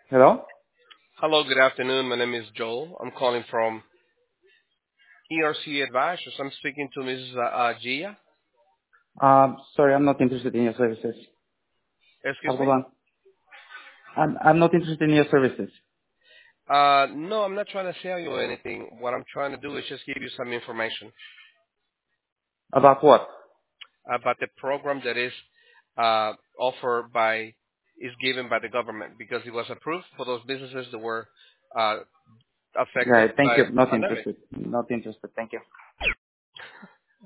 Hello? Hello, good afternoon. My name is Joel. I'm calling from ERC Advisors. I'm speaking to Mrs. Gia. Sorry, I'm not interested in your services. Excuse Hold me? on. I'm not interested in your services. No, I'm not trying to sell you anything. What I'm trying to do is just give you some information About what? about the program that is offered is given by the government because it was approved for those businesses that were uh, Yeah, affected thank by you. the Not pandemic. interested. Not interested. Thank you.